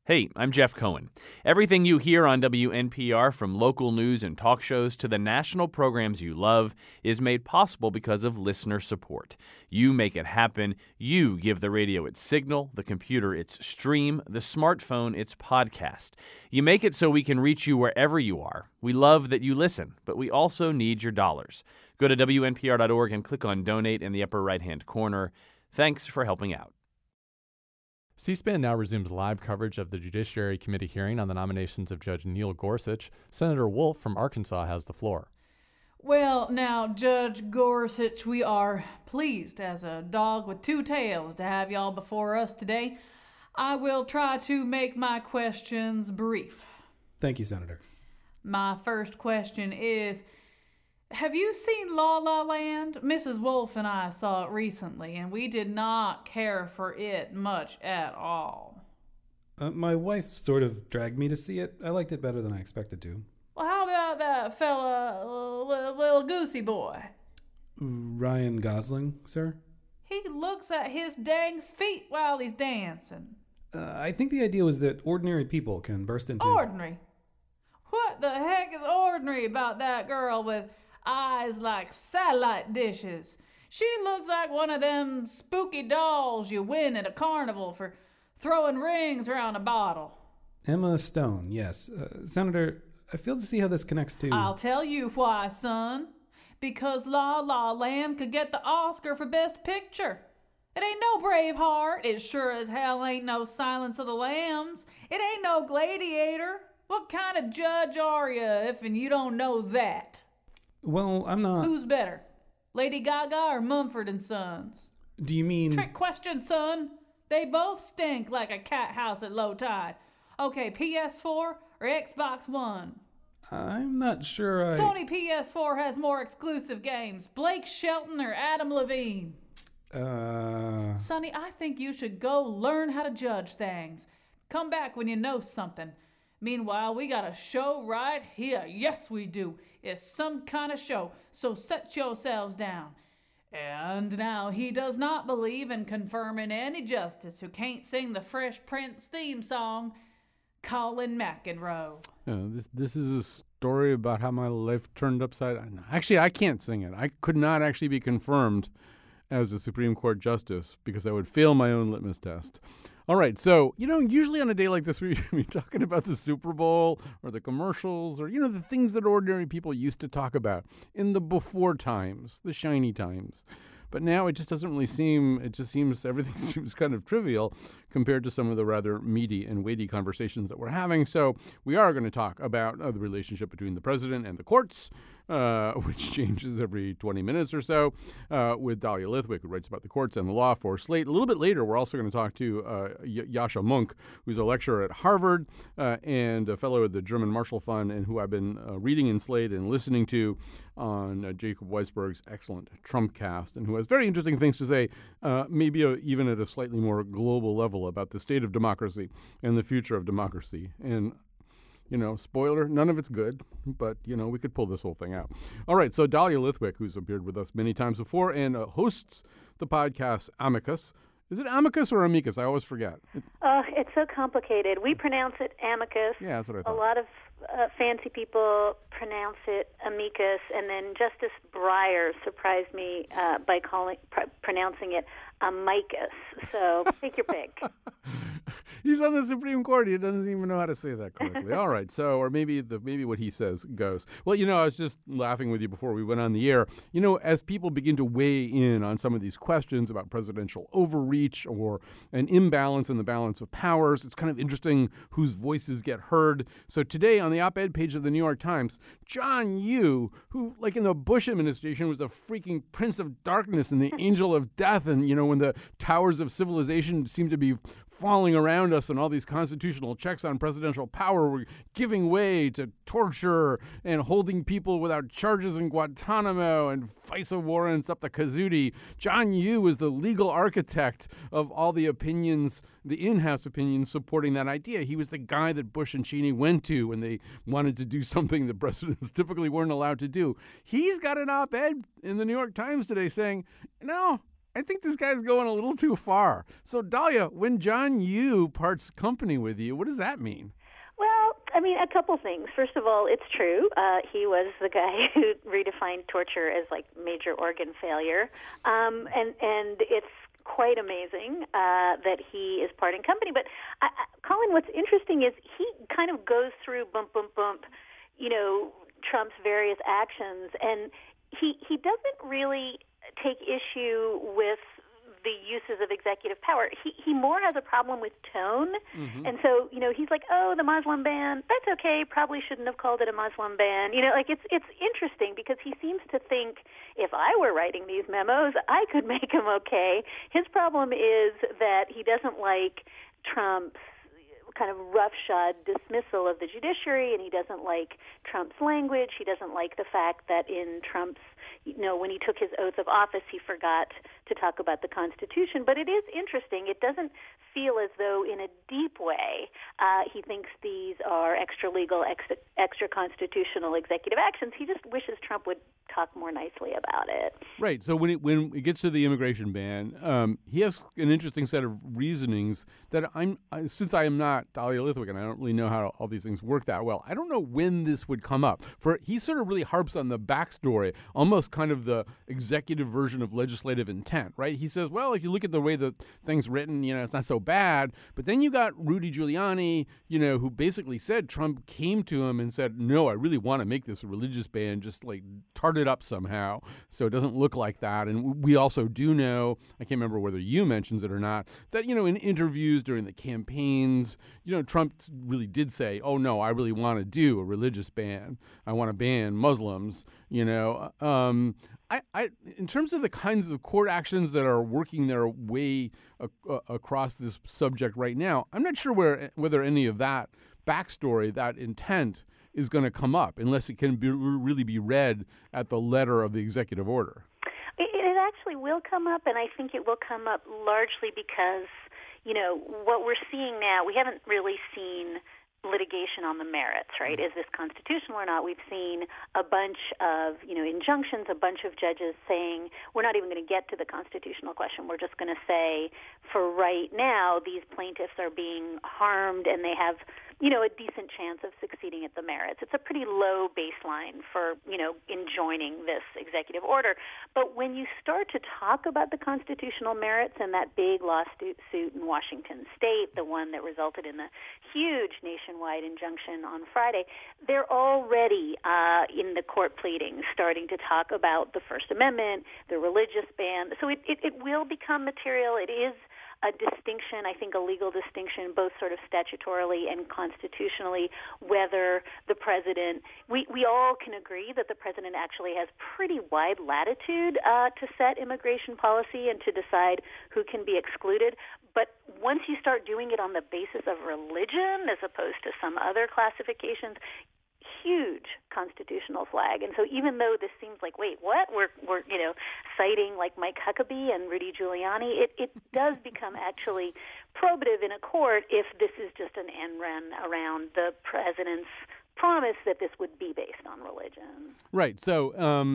Hey, I'm Jeff Cohen. Everything you hear on WNPR, from local news and talk shows to the national programs you love, is made possible because of listener support. You make it happen. You give the radio its signal, the computer its stream, the smartphone its podcast. You make it so we can reach you wherever you are. We love that you listen, but we also need your dollars. Go to WNPR.org and click on Donate in the upper right-hand corner. Thanks for helping out. C-SPAN now resumes live coverage of the Judiciary Committee hearing on the nominations of Judge Neil Gorsuch. Senator Wolf from Arkansas has the floor. Well, now, Judge Gorsuch, we are pleased as a dog with two tails to have y'all before us today. I will try to make my questions brief. Thank you, Senator. My first question is, have you seen La La Land? Mrs. Wolf and I saw it recently, and we did not care for it much at all. My wife sort of dragged me to see it. I liked it better than I expected to. Well, how about that fella, little goosey boy? Ryan Gosling, sir? He looks at his dang feet while he's dancing. I think the idea was that ordinary people can burst into... Ordinary? What the heck is ordinary about that girl with eyes like satellite dishes? She looks like one of them spooky dolls you win at a carnival for throwing rings around a bottle. Emma Stone, yes. Senator, I fail to see how this connects to... I'll tell you why, son. Because La La Land could get the Oscar for Best Picture. It ain't no Braveheart. It sure as hell ain't no Silence of the Lambs. It ain't no Gladiator. What kind of judge are you if you don't know that? Well, I'm not... Who's better, Lady Gaga or Mumford & Sons? Do you mean... Trick question, son. They both stink like a cat house at low tide. Okay, PS4 or Xbox One? I'm not sure I... Sony PS4 has more exclusive games. Blake Shelton or Adam Levine? Sonny, I think you should go learn how to judge things. Come back when you know something. Meanwhile, we got a show right here. Yes, we do. It's some kind of show, so set yourselves down. And now he does not believe in confirming any justice who can't sing the Fresh Prince theme song, Colin McEnroe. This is a story about how my life turned upside down. Actually, I can't sing it. I could not actually be confirmed as a Supreme Court justice because I would fail my own litmus test. All right, so, usually on a day like this, we're talking about the Super Bowl or the commercials or, the things that ordinary people used to talk about in the before times, the shiny times. But now it just doesn't really seem, everything seems kind of trivial compared to some of the rather meaty and weighty conversations that we're having. So we are going to talk about the relationship between the president and the courts, which changes every 20 minutes or so, with Dahlia Lithwick, who writes about the courts and the law for Slate. A little bit later, we're also going to talk to Yascha Mounk, who's a lecturer at Harvard and a fellow at the German Marshall Fund, and who I've been reading in Slate and listening to on Jacob Weisberg's excellent Trumpcast, and who has very interesting things to say, maybe even at a slightly more global level about the state of democracy and the future of democracy. And spoiler, none of it's good, but, we could pull this whole thing out. All right, so Dahlia Lithwick, who's appeared with us many times before and hosts the podcast Amicus. Is it amicus or amicus? I always forget. It's so complicated. We pronounce it amicus. Yeah, that's what I thought. A lot of fancy people pronounce it amicus, and then Justice Breyer surprised me by pronouncing it amicus. So take your pick. He's on the Supreme Court. He doesn't even know how to say that correctly. All right. So, or maybe what he says goes. Well, I was just laughing with you before we went on the air. As people begin to weigh in on some of these questions about presidential overreach or an imbalance in the balance of powers, it's kind of interesting whose voices get heard. So today on the op-ed page of the New York Times, John Yoo, who, like in the Bush administration, was the freaking prince of darkness and the angel of death, and, when the towers of civilization seemed to be falling around us and all these constitutional checks on presidential power were giving way to torture and holding people without charges in Guantanamo and FISA warrants up the kazootie. John Yoo was the legal architect of all the opinions, the in-house opinions supporting that idea. He was the guy that Bush and Cheney went to when they wanted to do something that presidents typically weren't allowed to do. He's got an op-ed in the New York Times today saying, no, I think this guy's going a little too far. So, Dahlia, when John Yoo parts company with you, what does that mean? Well, I mean, a couple things. First of all, it's true. He was the guy who redefined torture as like major organ failure, and it's quite amazing that he is parting company. But Colin, what's interesting is he kind of goes through bump, Trump's various actions, and he doesn't really take issue with the uses of executive power. He more has a problem with tone. Mm-hmm. And so, he's like, oh, the Muslim ban, that's okay. Probably shouldn't have called it a Muslim ban. It's interesting because he seems to think if I were writing these memos, I could make them okay. His problem is that he doesn't like Trump's kind of roughshod dismissal of the judiciary, and he doesn't like Trump's language. He doesn't like the fact that in Trump's, when he took his oath of office, he forgot to talk about the Constitution. But it is interesting. It doesn't feel as though in a deep way he thinks these are extra-legal, extra-constitutional executive actions. He just wishes Trump would talk more nicely about it. Right. So when it gets to the immigration ban, he has an interesting set of reasonings that since I am not Dahlia Lithwick and I don't really know how all these things work that well, I don't know when this would come up. He sort of really harps on the backstory, almost kind of the executive version of legislative intent, right? He says, well, if you look at the way the thing's written, it's not so bad. But then you got Rudy Giuliani, who basically said Trump came to him and said, no, I really want to make this a religious ban, just like tart it up somehow so it doesn't look like that. And we also do know, I can't remember whether you mentions it or not, that, in interviews during the campaigns, Trump really did say, oh, no, I really want to do a religious ban. I want to ban Muslims, in terms of the kinds of court actions that are working their way across this subject right now, I'm not sure whether any of that backstory, that intent, is going to come up unless it can really be read at the letter of the executive order. It actually will come up, and I think it will come up largely because, what we're seeing now, we haven't really seen litigation on the merits, right? Is this constitutional or not? We've seen a bunch of, injunctions, a bunch of judges saying we're not even going to get to the constitutional question. We're just going to say for right now these plaintiffs are being harmed and they have, a decent chance of succeeding at the merits. It's a pretty low baseline for, enjoining this executive order. But when you start to talk about the constitutional merits and that big lawsuit in Washington State, the one that resulted in the huge nationwide injunction on Friday, they're already in the court pleadings starting to talk about the First Amendment, the religious ban. So it will become material. It is a distinction, I think a legal distinction, both sort of statutorily and constitutionally, whether the president, we all can agree that the president actually has pretty wide latitude to set immigration policy and to decide who can be excluded. But once you start doing it on the basis of religion as opposed to some other classifications, huge constitutional flag. And so even though this seems like, wait, what? We're citing like Mike Huckabee and Rudy Giuliani, it does become actually probative in a court if this is just an end run around the president's promise that this would be based on religion. Right. So,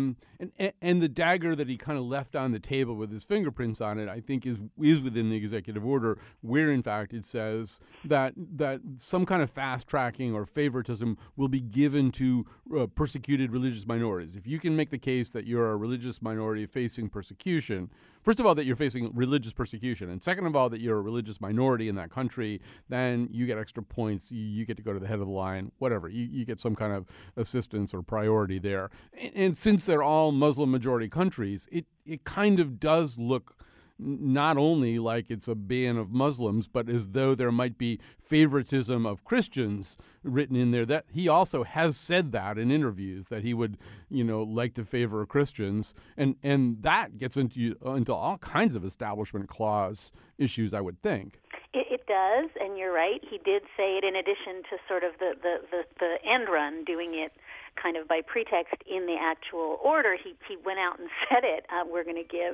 and the dagger that he kind of left on the table with his fingerprints on it, I think is within the executive order, where in fact it says that some kind of fast tracking or favoritism will be given to persecuted religious minorities. If you can make the case that you're a religious minority facing persecution, first of all, that you're facing religious persecution, and second of all, that you're a religious minority in that country, then you get extra points. You get to go to the head of the line, whatever. You get some kind of assistance or priority there. And since they're all Muslim-majority countries, it kind of does look not only like it's a ban of Muslims, but as though there might be favoritism of Christians written in there. That he also has said that in interviews, that he would, like to favor Christians, and that gets into all kinds of establishment clause issues, I would think. It does, and you're right. He did say it in addition to sort of the end run, doing it kind of by pretext in the actual order. He went out and said it. We're going to give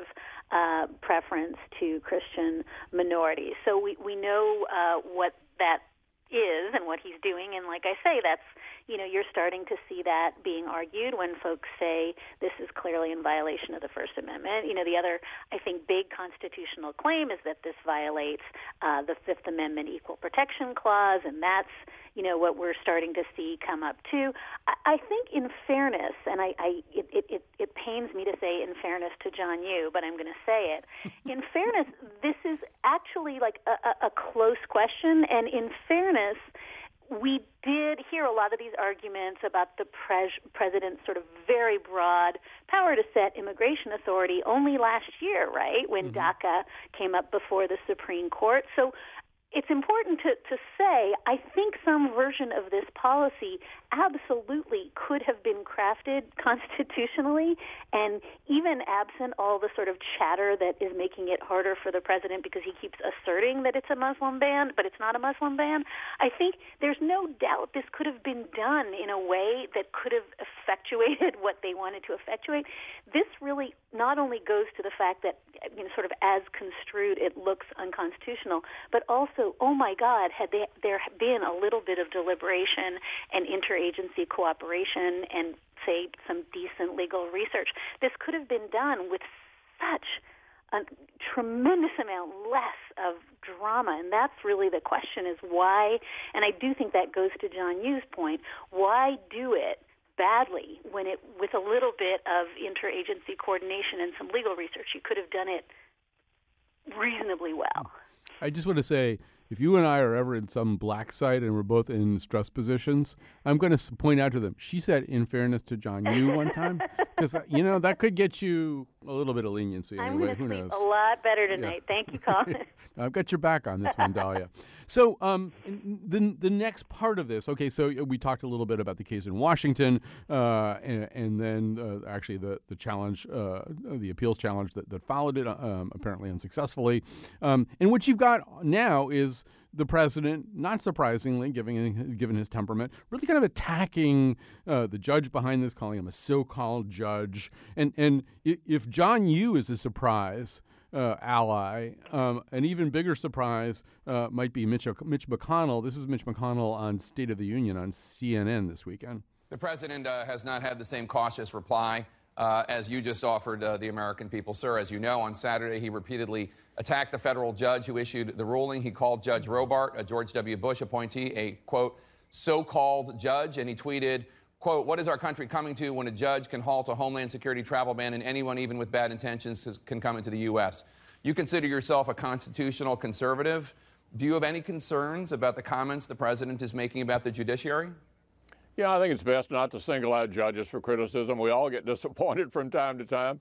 preference to Christian minorities. So we know what that is and what he's doing. And like I say, that's, you're starting to see that being argued when folks say this is clearly in violation of the First Amendment. The other, I think, big constitutional claim is that this violates the Fifth Amendment Equal Protection Clause, and that's, what we're starting to see come up too. I think in fairness, and it pains me to say in fairness to John Yoo, but I'm going to say it. In fairness, this is actually like a close question, and in fairness, we did hear a lot of these arguments about the president's sort of very broad power to set immigration authority only last year, right, when DACA came up before the Supreme Court. So it's important to say, I think some version of this policy absolutely could have been crafted constitutionally, and even absent all the sort of chatter that is making it harder for the president because he keeps asserting that it's a Muslim ban, but it's not a Muslim ban, I think there's no doubt this could have been done in a way that could have effectuated what they wanted to effectuate. This really not only goes to the fact that, sort of as construed, it looks unconstitutional, but also, oh my God, had there been a little bit of deliberation and interagency cooperation and, say, some decent legal research, this could have been done with such a tremendous amount less of drama. And that's really the question, is why, and I do think that goes to John Yoo's point, why do it badly when it, with a little bit of interagency coordination and some legal research, you could have done it reasonably well. I just want to say, if you and I are ever in some black site and we're both in stress positions, I'm going to point out to them, she said, in fairness to John Yoo one time, because, that could get you a little bit of leniency. I'm anyway. going to Who sleep knows? a lot better tonight. Yeah. Thank you, Colin. I've got your back on this one, Dahlia. So the next part of this, okay, so we talked a little bit about the case in Washington and then actually the challenge, the appeals challenge that followed it, apparently unsuccessfully. And what you've got now is the president, not surprisingly, given his temperament, really kind of attacking the judge behind this, calling him a so-called judge. And if John Yoo is a surprise ally, an even bigger surprise might be Mitch McConnell. This is Mitch McConnell on State of the Union on CNN this weekend. The president has not had the same cautious reply as you just offered the American people. Sir, as you know, on Saturday he repeatedly attacked the federal judge who issued the ruling. He called Judge Robart, a George W. Bush appointee, a, quote, so-called judge, and he tweeted, quote, what is our country coming to when a judge can halt a Homeland Security travel ban and anyone, even with bad intentions, can come into the U.S.? You consider yourself a constitutional conservative. Do you have any concerns about the comments the president is making about the judiciary? Yeah, I think it's best not to single out judges for criticism. We all get disappointed from time to time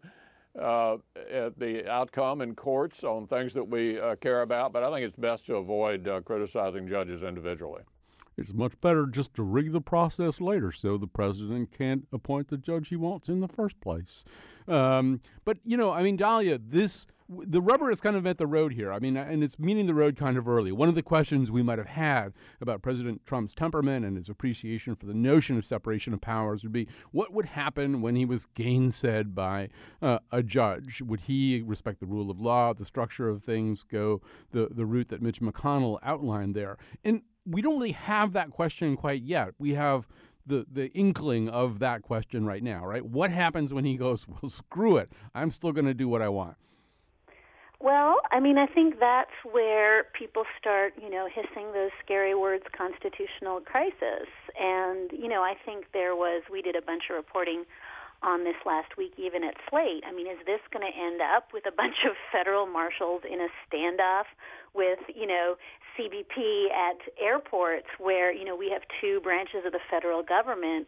at the outcome in courts on things that we care about, but I think it's best to avoid criticizing judges individually. It's much better just to rig the process later so the president can't appoint the judge he wants in the first place. But, Dahlia, the rubber has kind of met the road here. And it's meeting the road kind of early. One of the questions we might have had about President Trump's temperament and his appreciation for the notion of separation of powers would be, what would happen when he was gainsaid by a judge? Would he respect the rule of law, the structure of things, go the route that Mitch McConnell outlined there? And we don't really have that question quite yet. We have the inkling of that question right now, right? What happens when he goes, well, screw it, I'm still going to do what I want? Well, I think that's where people start, hissing those scary words, constitutional crisis. And, I think we did a bunch of reporting on this last week, even at Slate. Is this going to end up with a bunch of federal marshals in a standoff with, CBP at airports where, we have two branches of the federal government,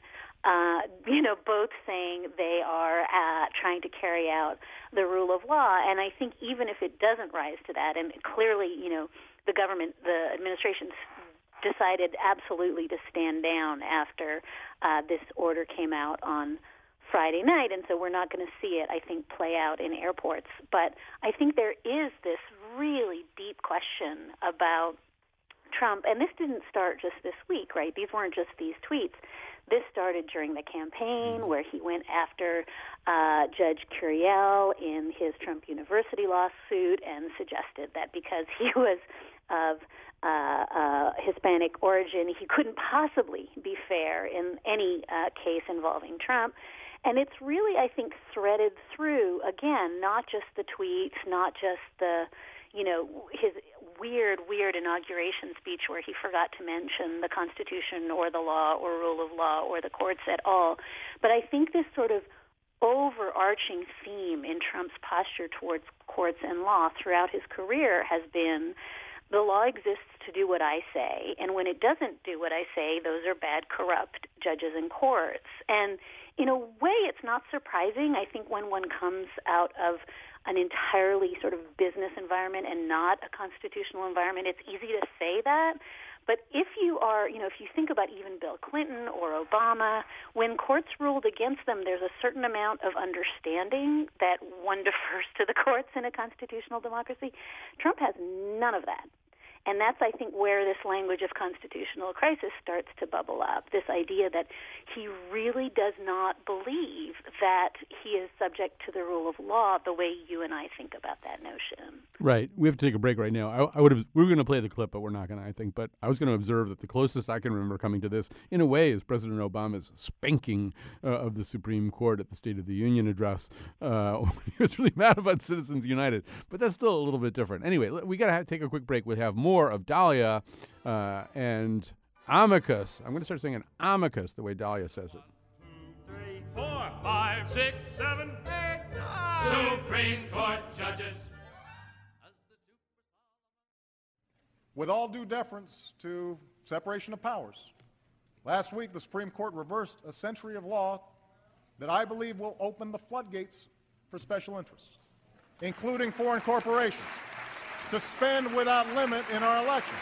both saying they are trying to carry out the rule of law. And I think even if it doesn't rise to that, and clearly, the administration's decided absolutely to stand down after this order came out on Friday night, and so we're not going to see it, I think, play out in airports. But I think there is this really deep question about Trump, and this didn't start just this week, right? These weren't just these tweets. This started during the campaign where he went after Judge Curiel in his Trump University lawsuit and suggested that because he was of Hispanic origin. He couldn't possibly be fair in any case involving Trump. And it's really, I think, threaded through, again, not just the tweets, not just the, his weird inauguration speech where he forgot to mention the Constitution or the law or rule of law or the courts at all. But I think this sort of overarching theme in Trump's posture towards courts and law throughout his career has been the law exists to do what I say, and when it doesn't do what I say, those are bad, corrupt judges and courts. And in a way, it's not surprising. I think when one comes out of an entirely sort of business environment and not a constitutional environment, it's easy to say that. But if you are, if you think about even Bill Clinton or Obama, when courts ruled against them, there's a certain amount of understanding that one defers to the courts in a constitutional democracy. Trump has none of that. And that's, I think, where this language of constitutional crisis starts to bubble up, this idea that he really does not believe that he is subject to the rule of law the way you and I think about that notion. Right. We have to take a break right now. We were going to play the clip, but we're not going to, I think. But I was going to observe that the closest I can remember coming to this, in a way, is President Obama's spanking of the Supreme Court at the State of the Union address when he was really mad about Citizens United. But that's still a little bit different. Anyway, we got to take a quick break. We'll have more of Dahlia and amicus. I'm going to start saying amicus the way Dahlia says it. 2, 3, 4, 5, 6, 7, 8, 9. Supreme Court judges. With all due deference to separation of powers, last week the Supreme Court reversed a century of law that I believe will open the floodgates for special interests, including foreign corporations, to spend without limit in our elections.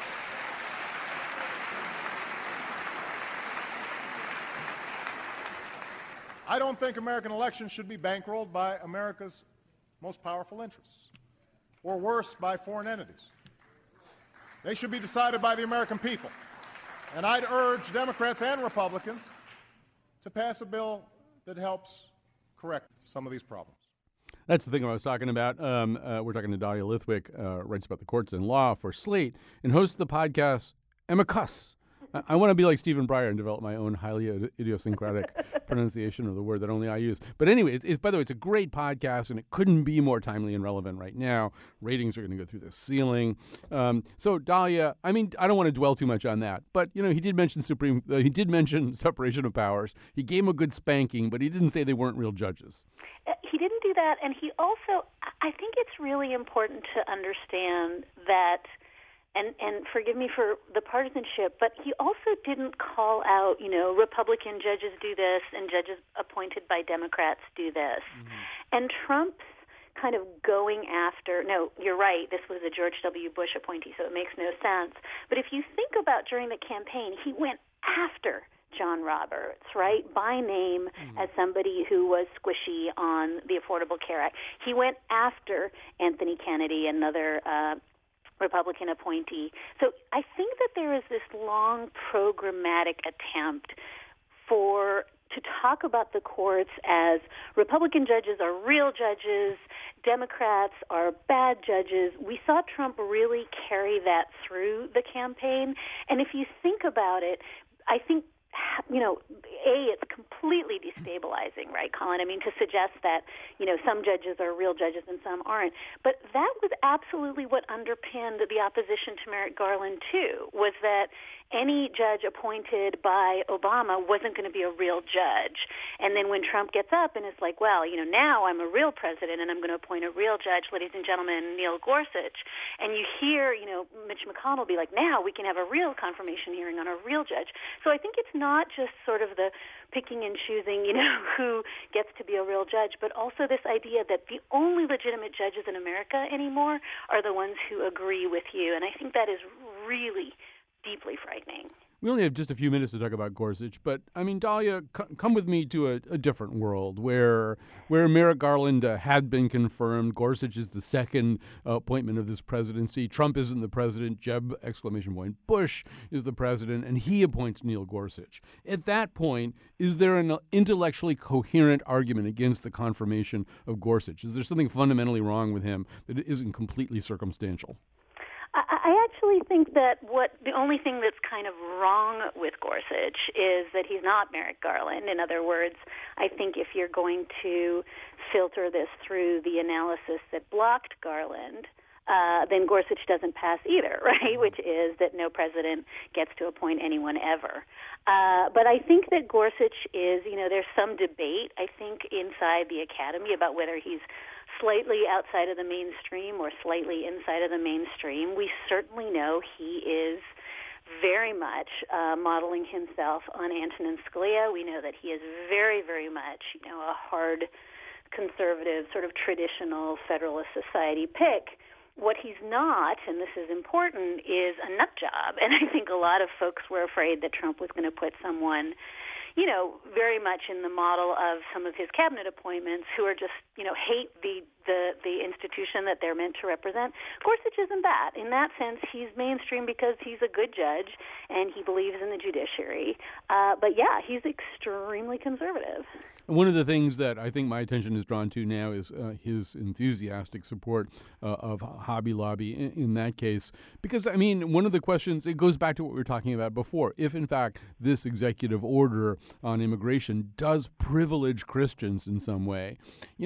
I don't think American elections should be bankrolled by America's most powerful interests, or worse, by foreign entities. They should be decided by the American people. And I'd urge Democrats and Republicans to pass a bill that helps correct some of these problems. That's the thing I was talking about. We're talking to Dahlia Lithwick, writes about the courts and law for Slate, and hosts the podcast Amicus. I want to be like Stephen Breyer and develop my own highly idiosyncratic pronunciation of the word that only I use. But anyway, by the way, it's a great podcast, and it couldn't be more timely and relevant right now. Ratings are going to go through the ceiling. So Dahlia, I don't want to dwell too much on that, but he did mention separation of powers. He gave him a good spanking, but he didn't say they weren't real judges. He didn't do that, and he also, I think it's really important to understand that. And forgive me for the partisanship, but he also didn't call out, Republican judges do this and judges appointed by Democrats do this. Mm-hmm. And Trump's kind of going after, no, you're right, this was a George W. Bush appointee, so it makes no sense. But if you think about during the campaign, he went after John Roberts, right, by name as somebody who was squishy on the Affordable Care Act. He went after Anthony Kennedy, another Republican appointee. So I think that there is this long programmatic attempt to talk about the courts as Republican judges are real judges, Democrats are bad judges. We saw Trump really carry that through the campaign. And if you think about it, I think it's completely destabilizing, right, Colin? To suggest that, some judges are real judges and some aren't. But that was absolutely what underpinned the opposition to Merrick Garland, too, was that any judge appointed by Obama wasn't going to be a real judge. And then when Trump gets up and is like, well, now I'm a real president and I'm going to appoint a real judge, ladies and gentlemen, Neil Gorsuch. And you hear, Mitch McConnell be like, now we can have a real confirmation hearing on a real judge. So I think it's not just sort of the picking and choosing, who gets to be a real judge, but also this idea that the only legitimate judges in America anymore are the ones who agree with you. And I think that is really deeply frightening. We only have just a few minutes to talk about Gorsuch, but Dahlia, come with me to a different world where Merrick Garland had been confirmed. Gorsuch is the second appointment of this presidency. Trump isn't the president. Jeb ! Bush is the president, and he appoints Neil Gorsuch. At that point, is there an intellectually coherent argument against the confirmation of Gorsuch? Is there something fundamentally wrong with him that isn't completely circumstantial? I actually actually think that the only thing that's kind of wrong with Gorsuch is that he's not Merrick Garland. In other words, I think if you're going to filter this through the analysis that blocked Garland, then Gorsuch doesn't pass either, right? Which is that no president gets to appoint anyone ever. But I think that Gorsuch is, there's some debate, I think, inside the academy about whether he's slightly outside of the mainstream or slightly inside of the mainstream. We certainly know he is very much modeling himself on Antonin Scalia. We know that he is very, very much, a hard conservative, sort of traditional Federalist Society pick. What he's not, and this is important, is a nut job. And I think a lot of folks were afraid that Trump was going to put someone, very much in the model of some of his cabinet appointments who are just, hate the institution that they're meant to represent. Gorsuch isn't that. In that sense, he's mainstream because he's a good judge and he believes in the judiciary. But yeah, he's extremely conservative. One of the things that I think my attention is drawn to now is his enthusiastic support of Hobby Lobby in that case. Because, one of the questions, it goes back to what we were talking about before. If, in fact, this executive order on immigration does privilege Christians in some way,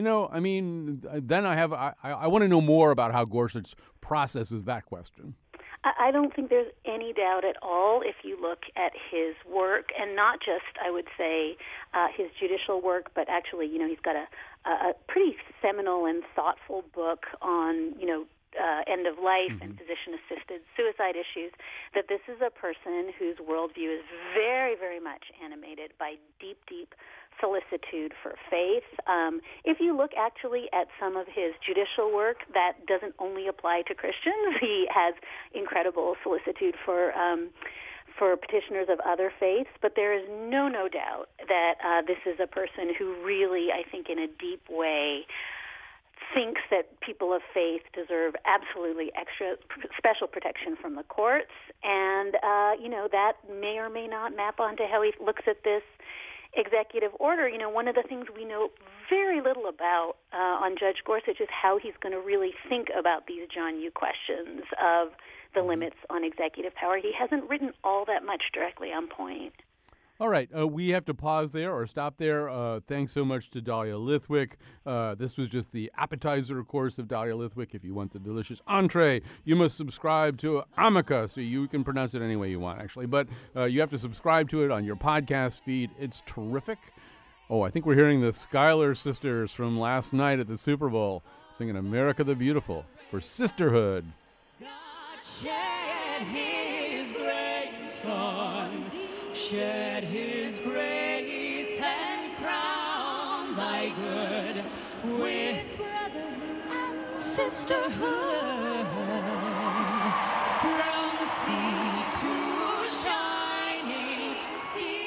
then I want to know more about how Gorsuch processes that question. I don't think there's any doubt at all if you look at his work, and not just, I would say, his judicial work, but actually, he's got a pretty seminal and thoughtful book on, end of life and physician-assisted suicide issues, that this is a person whose worldview is very, very much animated by deep, deep solicitude for faith. If you look actually at some of his judicial work, that doesn't only apply to Christians. He has incredible solicitude for petitioners of other faiths, but there is no doubt that this is a person who really, I think, in a deep way, thinks that people of faith deserve absolutely extra special protection from the courts, and that may or may not map onto how he looks at this executive order. One of the things we know very little about on Judge Gorsuch is how he's going to really think about these John Yoo questions of the limits on executive power. He hasn't written all that much directly on point. All right, we have to pause there or stop there. Thanks so much to Dahlia Lithwick. This was just the appetizer course of Dahlia Lithwick. If you want the delicious entree, you must subscribe to Amica, so you can pronounce it any way you want, actually. But you have to subscribe to it on your podcast feed. It's terrific. Oh, I think we're hearing the Schuyler sisters from last night at the Super Bowl singing America the Beautiful for Sisterhood. God shed his great son, shed his grace and crown thy good with brotherhood and sisterhood, from sea to shining sea.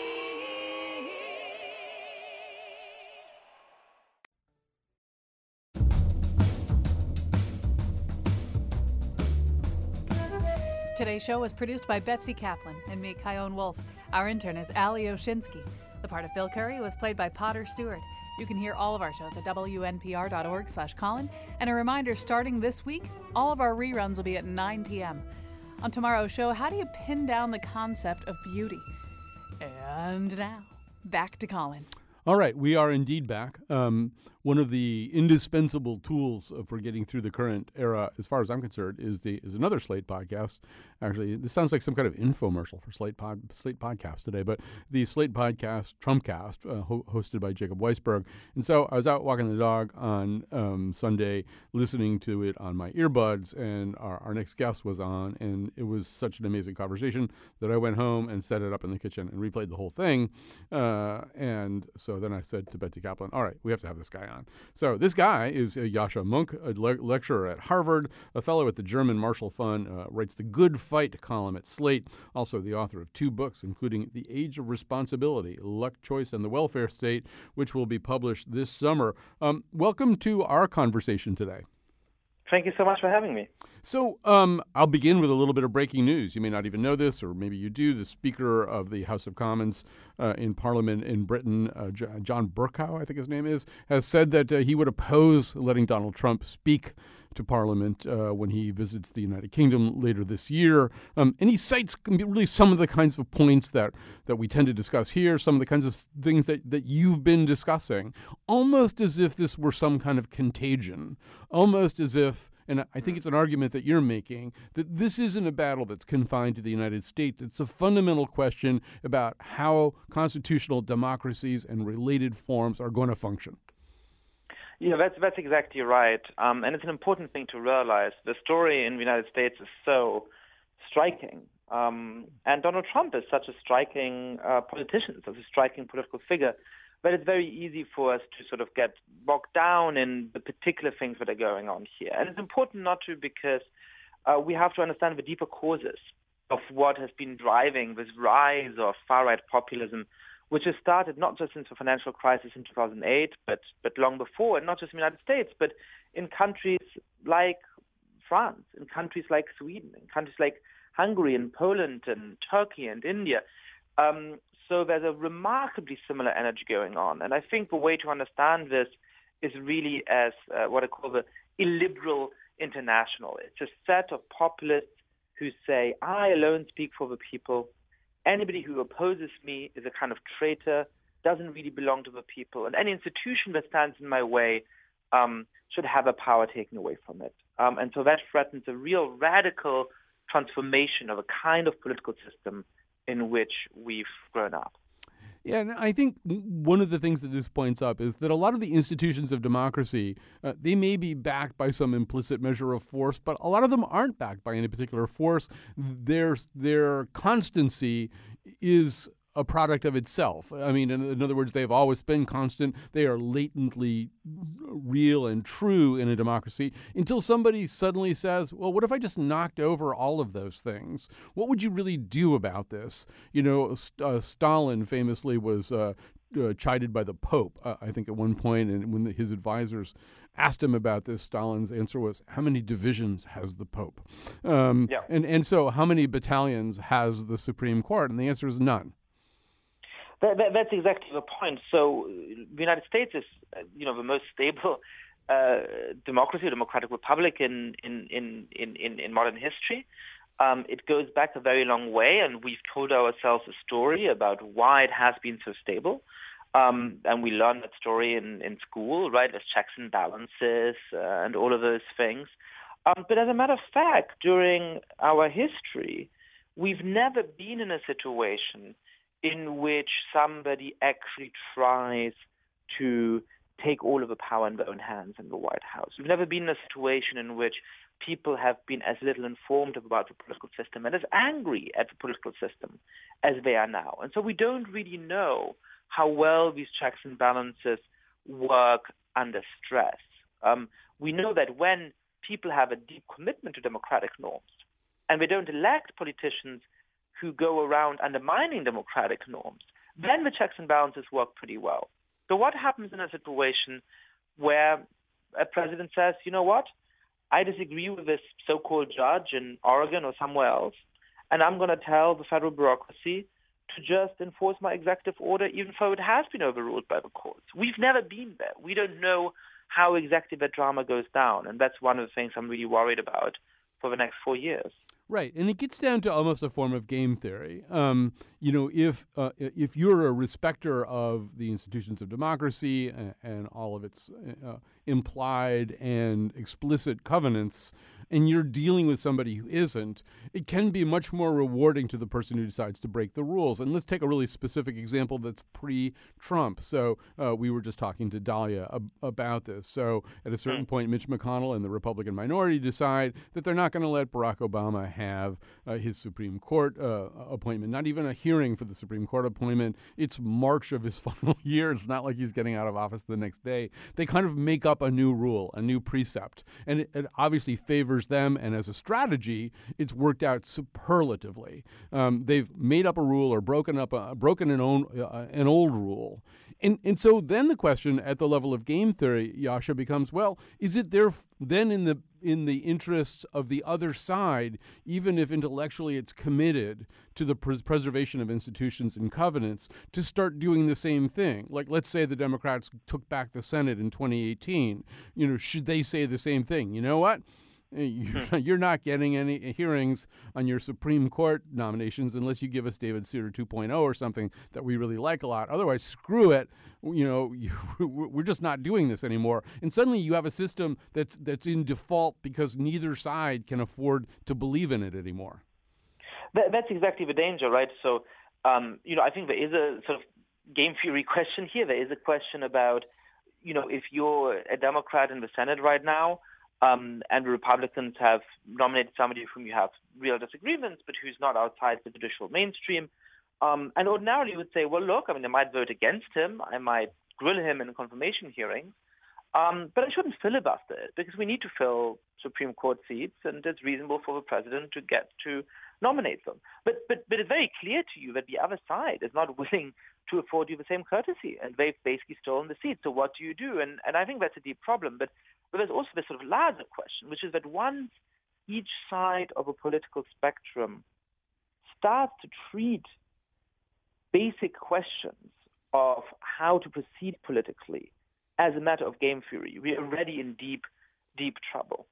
Today's show was produced by Betsy Kaplan and me, Kyone Wolf. Our intern is Ali Oshinsky. The part of Bill Curry was played by Potter Stewart. You can hear all of our shows at WNPR.org/Colin. And a reminder, starting this week, all of our reruns will be at 9 p.m. On tomorrow's show, how do you pin down the concept of beauty? And now, back to Colin. All right, we are indeed back. One of the indispensable tools for getting through the current era, as far as I'm concerned, is another Slate podcast. Actually, this sounds like some kind of infomercial for Slate podcast today, but the Slate podcast Trumpcast, hosted by Jacob Weisberg. And so I was out walking the dog on Sunday, listening to it on my earbuds, and our next guest was on, and it was such an amazing conversation that I went home and set it up in the kitchen and replayed the whole thing. And so then I said to Betsy Kaplan, all right, we have to have this guy on. So this guy is Yascha Mounk, a lecturer at Harvard, a fellow at the German Marshall Fund, writes the Good Fight column at Slate, also the author of 2 books, including The Age of Responsibility, Luck, Choice, and the Welfare State, which will be published this summer. Welcome to our conversation today. Thank you so much for having me. So I'll begin with a little bit of breaking news. You may not even know this, or maybe you do. The Speaker of the House of Commons in Parliament in Britain, John Bercow, I think his name is, has said that he would oppose letting Donald Trump speak to Parliament when he visits the United Kingdom later this year. And he cites really some of the kinds of points that we tend to discuss here, some of the kinds of things that you've been discussing, almost as if this were some kind of contagion, almost as if, and I think it's an argument that you're making, that this isn't a battle that's confined to the United States. It's a fundamental question about how constitutional democracies and related forms are going to function. Yeah, that's exactly right. And it's an important thing to realize. The story in the United States is so striking. And Donald Trump is such a striking politician, such a striking political figure, but it's very easy for us to sort of get bogged down in the particular things that are going on here. And it's important not to, because we have to understand the deeper causes of what has been driving this rise of far-right populism, which has started not just since the financial crisis in 2008, but long before, and not just in the United States, but in countries like France, in countries like Sweden, in countries like Hungary and Poland and Turkey and India. So there's a remarkably similar energy going on. And I think the way to understand this is really as what I call the illiberal international. It's a set of populists who say, I alone speak for the people. Anybody who opposes me is a kind of traitor, doesn't really belong to the people. And any institution that stands in my way should have the power taken away from it. And so that threatens a real radical transformation of a kind of political system in which we've grown up. Yeah, and I think one of the things that this points up is that a lot of the institutions of democracy, they may be backed by some implicit measure of force, but a lot of them aren't backed by any particular force. Their constancy is a product of itself. I mean, in other words, they've always been constant. They are latently real and true in a democracy until somebody suddenly says, well, what if I just knocked over all of those things? What would you really do about this? You know, Stalin famously was chided by the Pope, I think, at one point, and when his advisors asked him about this, Stalin's answer was, how many divisions has the Pope? And so how many battalions has the Supreme Court? And the answer is none. That's exactly the point. So the United States is, the most stable democracy, democratic republic in modern history. It goes back a very long way, and we've told ourselves a story about why it has been so stable. And we learn that story in school, right? There's checks and balances and all of those things. But as a matter of fact, during our history, we've never been in a situation in which somebody actually tries to take all of the power in their own hands in the White House. We've never been in a situation in which people have been as little informed about the political system and as angry at the political system as they are now. And so we don't really know how well these checks and balances work under stress. We know that when people have a deep commitment to democratic norms and they don't elect politicians who go around undermining democratic norms, then the checks and balances work pretty well. So what happens in a situation where a president says, you know what, I disagree with this so-called judge in Oregon or somewhere else, and I'm going to tell the federal bureaucracy to just enforce my executive order, even though it has been overruled by the courts. We've never been there. We don't know how exactly that drama goes down, and that's one of the things I'm really worried about for the next 4 years. Right, and it gets down to almost a form of game theory. If you're a respecter of the institutions of democracy and all of its implied and explicit covenants, and you're dealing with somebody who isn't, it can be much more rewarding to the person who decides to break the rules. And let's take a really specific example that's pre-Trump. So we were just talking to Dahlia about this. So at a certain point, Mitch McConnell and the Republican minority decide that they're not going to let Barack Obama have his Supreme Court appointment, not even a hearing for the Supreme Court appointment. It's March of his final year. It's not like he's getting out of office the next day. They kind of make up a new rule, a new precept. And it obviously favors them, and as a strategy, it's worked out superlatively. They've made up a rule or broken an old rule And so then the question at the level of game theory, Yascha, becomes, well, is it there then in the interests of the other side, even if intellectually it's committed to the preservation of institutions and covenants, to start doing the same thing? Like, let's say the Democrats took back the Senate in 2018. Should they say the same thing? You know what? You're not getting any hearings on your Supreme Court nominations unless you give us David Souter 2.0 or something that we really like a lot. Otherwise, screw it. We're just not doing this anymore. And suddenly you have a system that's in default because neither side can afford to believe in it anymore. That's exactly the danger, right? So, I think there is a sort of game theory question here. There is a question about, if you're a Democrat in the Senate right now, and the Republicans have nominated somebody with whom you have real disagreements, but who's not outside the judicial mainstream. And ordinarily you would say, well, look, I might vote against him. I might grill him in confirmation hearings. But I shouldn't filibuster it because we need to fill Supreme Court seats, and it's reasonable for the president to get to nominate them. But it's very clear to you that the other side is not willing to afford you the same courtesy, and they've basically stolen the seat. So what do you do? And I think that's a deep problem. But there's also this sort of larger question, which is that once each side of a political spectrum starts to treat basic questions of how to proceed politically as a matter of game theory, we are already in deep, deep trouble.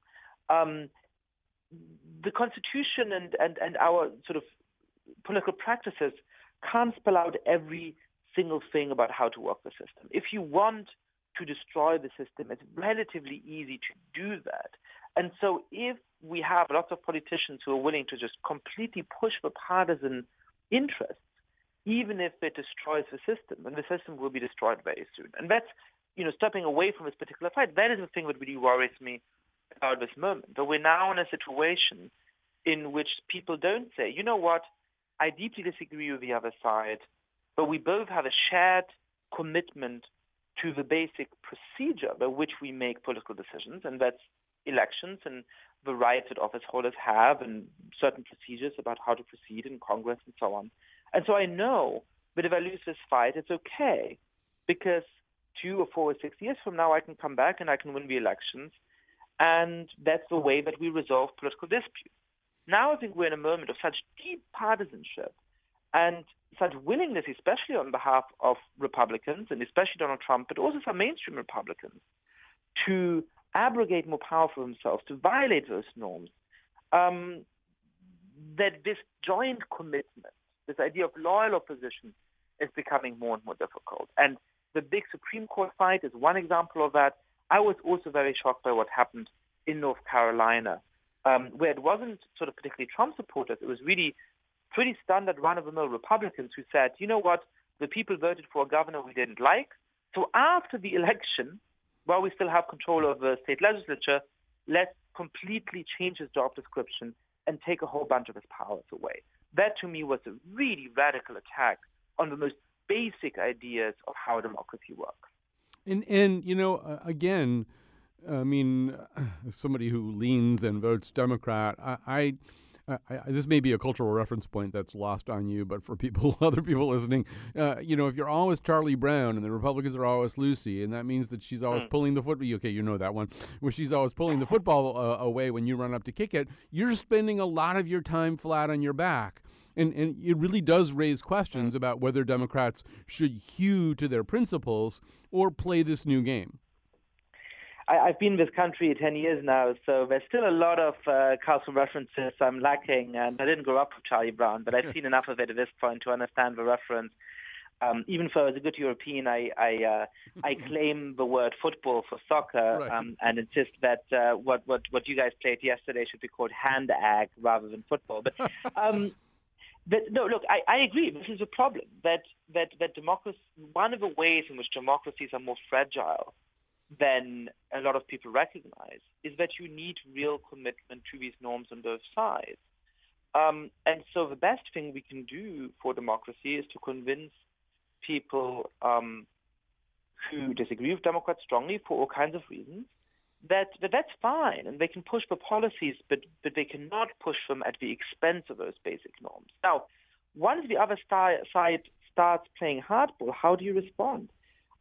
The Constitution and our sort of political practices can't spell out every single thing about how to work the system. If you want to destroy the system, it's relatively easy to do that. And so if we have lots of politicians who are willing to just completely push the partisan interests, even if it destroys the system, then the system will be destroyed very soon. And that's, stepping away from this particular fight, that is the thing that really worries me about this moment. But we're now in a situation in which people don't say, you know what, I deeply disagree with the other side, but we both have a shared commitment to the basic procedure by which we make political decisions, and that's elections and the rights that office holders have and certain procedures about how to proceed in Congress and so on. And so I know that if I lose this fight, it's okay, because 2 or 4 or 6 years from now, I can come back and I can win the elections, and that's the way that we resolve political disputes. Now I think we're in a moment of such deep partisanship and such willingness, especially on behalf of Republicans, and especially Donald Trump, but also some mainstream Republicans, to abrogate more power for themselves, to violate those norms, that this joint commitment, this idea of loyal opposition, is becoming more and more difficult. And the big Supreme Court fight is one example of that. I was also very shocked by what happened in North Carolina, where it wasn't sort of particularly Trump supporters. It was really pretty standard run-of-the-mill Republicans who said, you know what, the people voted for a governor we didn't like. So after the election, while we still have control of the state legislature, let's completely change his job description and take a whole bunch of his powers away. That, to me, was a really radical attack on the most basic ideas of how democracy works. And again, I mean, as somebody who leans and votes Democrat, I this may be a cultural reference point that's lost on you, but for other people listening, if you're always Charlie Brown and the Republicans are always Lucy, and that means that she's always pulling the football. Okay, you know that one, where she's always pulling the football away when you run up to kick it. You're spending a lot of your time flat on your back. And it really does raise questions about whether Democrats should hew to their principles or play this new game. I've been in this country 10 years now, so there's still a lot of cultural references I'm lacking. And I didn't grow up with Charlie Brown, but I've seen enough of it at this point to understand the reference. Even though as a good European, I claim the word football for soccer, right, and insist that what you guys played yesterday should be called hand ag rather than football. But no, look, I agree. This is a problem that democracy. One of the ways in which democracies are more fragile than a lot of people recognize is that you need real commitment to these norms on both sides. And so the best thing we can do for democracy is to convince people who disagree with Democrats strongly for all kinds of reasons that's fine, and they can push for policies, but they cannot push them at the expense of those basic norms. Now, once the other side starts playing hardball, how do you respond?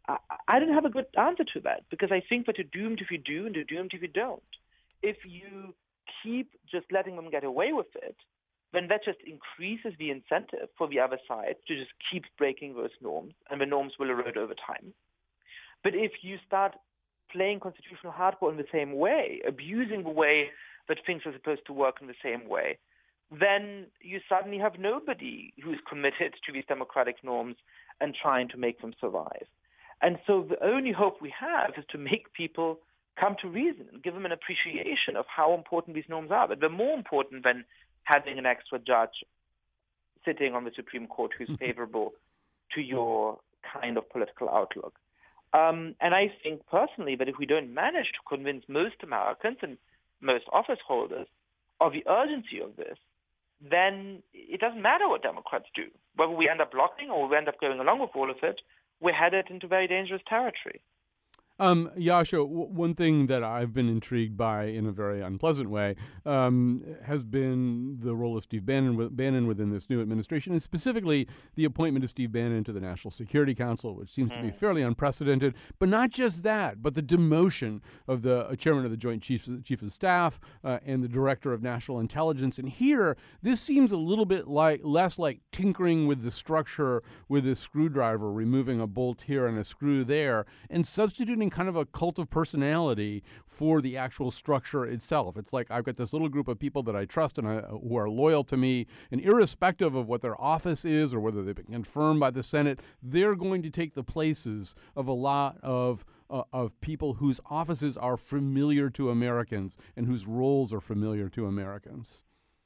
I don't have a good answer to that, because I think that you're doomed if you do and you're doomed if you don't. If you keep just letting them get away with it, then that just increases the incentive for the other side to just keep breaking those norms, and the norms will erode over time. But if you start playing constitutional hardball in the same way, abusing the way that things are supposed to work in the same way, then you suddenly have nobody who's committed to these democratic norms and trying to make them survive. And so the only hope we have is to make people come to reason and give them an appreciation of how important these norms are. But they're more important than having an extra judge sitting on the Supreme Court who's favorable to your kind of political outlook. And I think personally that if we don't manage to convince most Americans and most office holders of the urgency of this, then it doesn't matter what Democrats do. Whether we end up blocking or we end up going along with all of it, we're headed into very dangerous territory. Yascha, one thing that I've been intrigued by in a very unpleasant way has been the role of Steve Bannon within this new administration, and specifically the appointment of Steve Bannon to the National Security Council, which seems to be fairly unprecedented. But not just that, but the demotion of the chairman of the Joint Chief of Staff and the Director of National Intelligence. And here, this seems a little bit less like tinkering with the structure with a screwdriver, removing a bolt here and a screw there, and substituting kind of a cult of personality for the actual structure itself. It's like I've got this little group of people that I trust and who are loyal to me, and irrespective of what their office is or whether they've been confirmed by the Senate, they're going to take the places of a lot of people whose offices are familiar to Americans and whose roles are familiar to Americans.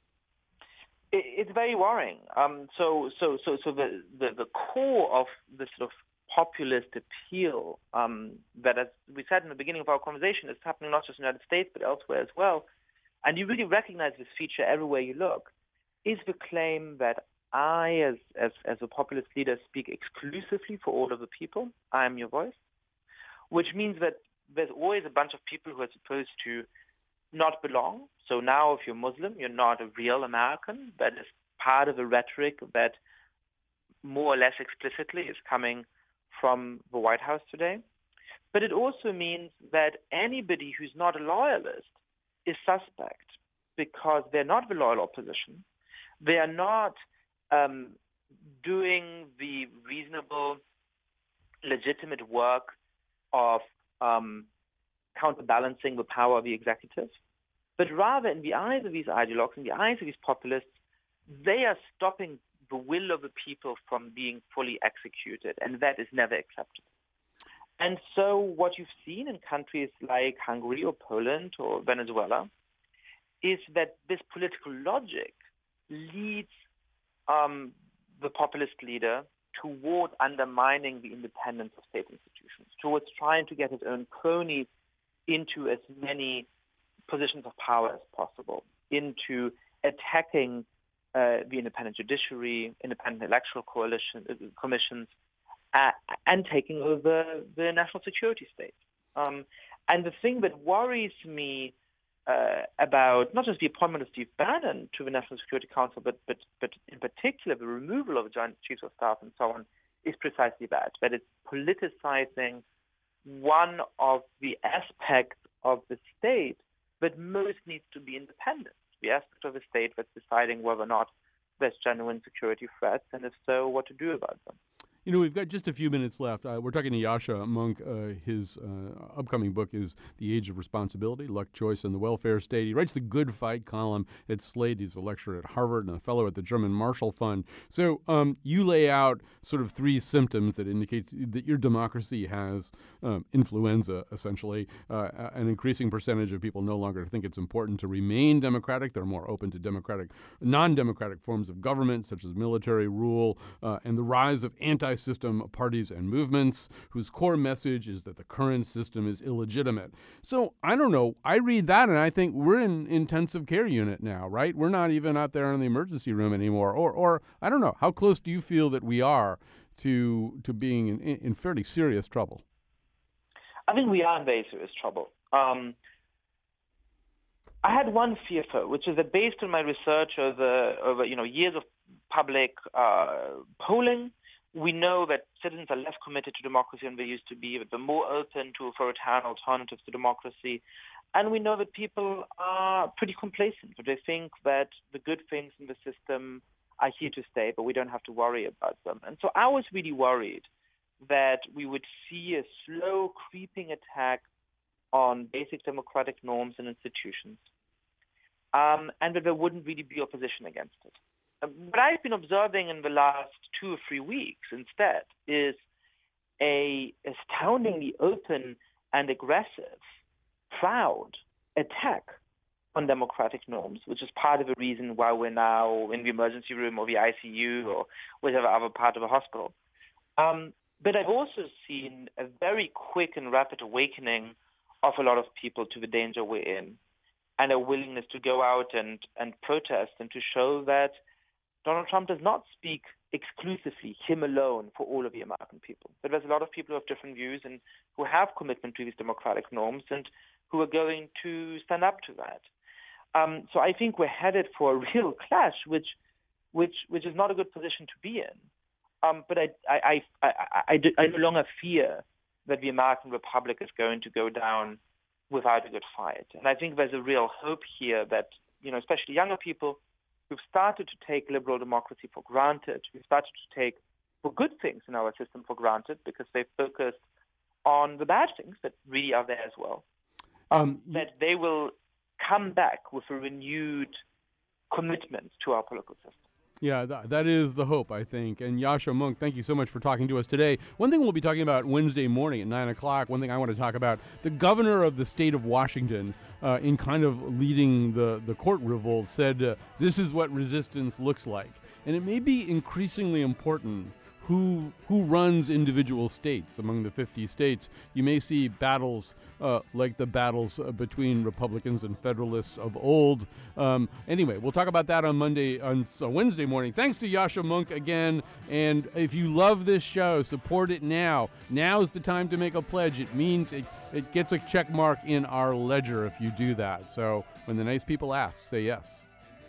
It's very worrying. So the core of the sort of populist appeal that, as we said in the beginning of our conversation, is happening not just in the United States but elsewhere as well, and you really recognize this feature everywhere you look, is the claim that I, as a populist leader, speak exclusively for all of the people. I am your voice, which means that there's always a bunch of people who are supposed to not belong. So now if you're Muslim, you're not a real American. That is part of the rhetoric that more or less explicitly is coming from the White House today. But it also means that anybody who's not a loyalist is suspect, because they're not the loyal opposition. They are not doing the reasonable, legitimate work of counterbalancing the power of the executive. But rather, in the eyes of these ideologues, in the eyes of these populists, they are stopping the will of the people from being fully executed, and that is never acceptable. And so what you've seen in countries like Hungary or Poland or Venezuela is that this political logic leads the populist leader toward undermining the independence of state institutions, towards trying to get his own cronies into as many positions of power as possible, into attacking the independent judiciary, independent electoral commissions, and taking over the national security state. And the thing that worries me about not just the appointment of Steve Bannon to the National Security Council, but in particular the removal of the Joint Chiefs of Staff and so on, is precisely that it's politicizing one of the aspects of the state that most needs to be independent, the aspect of the state that's deciding whether or not there's genuine security threats, and if so, what to do about them. You know, we've got just a few minutes left. We're talking to Yascha Mounk. His upcoming book is The Age of Responsibility, Luck, Choice, and the Welfare State. He writes the Good Fight column at Slate. He's a lecturer at Harvard and a fellow at the German Marshall Fund. So you lay out sort of three symptoms that indicate that your democracy has influenza, essentially. An increasing percentage of people no longer think it's important to remain democratic. They're more open to non-democratic forms of government, such as military rule, and the rise of anti-system parties and movements whose core message is that the current system is illegitimate. So, I don't know. I read that and I think we're in intensive care unit now, right? We're not even out there in the emergency room anymore. Or I don't know. How close do you feel that we are to being in fairly serious trouble? I think we are in very serious trouble. I had one fear, which is that based on my research over years of public polling, We know that citizens are less committed to democracy than they used to be, that they're more open to authoritarian alternatives to democracy. And we know that people are pretty complacent, that they think that the good things in the system are here to stay, but we don't have to worry about them. And so I was really worried that we would see a slow creeping attack on basic democratic norms and institutions, and that there wouldn't really be opposition against it. What I've been observing in the last 2 or 3 weeks instead is a astoundingly open and aggressive, proud attack on democratic norms, which is part of the reason why we're now in the emergency room or the ICU or whatever other part of a hospital. But I've also seen a very quick and rapid awakening of a lot of people to the danger we're in, and a willingness to go out and protest and to show that Donald Trump does not speak exclusively, him alone, for all of the American people. But there's a lot of people who have different views and who have commitment to these democratic norms and who are going to stand up to that. So I think we're headed for a real clash, which is not a good position to be in. But I no longer fear that the American Republic is going to go down without a good fight. And I think there's a real hope here that, especially younger people who've started to take liberal democracy for granted, who've started to take the good things in our system for granted because they've focused on the bad things that really are there as well, that they will come back with a renewed commitment to our political system. Yeah, that is the hope, I think. And Yascha Mounk, thank you so much for talking to us today. One thing we'll be talking about Wednesday morning at 9 o'clock, one thing I want to talk about, the governor of the state of Washington, in kind of leading the court revolt, said this is what resistance looks like. And it may be increasingly important who runs individual states. Among the 50 states, you may see battles like the battles between Republicans and Federalists of old. Anyway, we'll talk about that on Wednesday morning. Thanks to Yascha Mounk again. And if you love this show, support it now. Now's the time to make a pledge. It means it gets a check mark in our ledger if you do that. So when the nice people ask, say yes.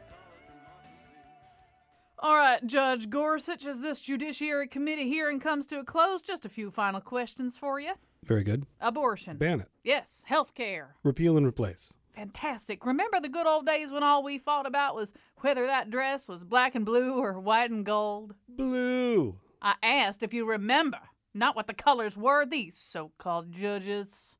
All right, Judge Gorsuch, as this Judiciary Committee hearing comes to a close, just a few final questions for you. Very good. Abortion. Ban it. Yes. Health care. Repeal and replace. Fantastic. Remember the good old days when all we fought about was whether that dress was black and blue or white and gold? Blue. I asked if you remember, not what the colors were, these so-called judges.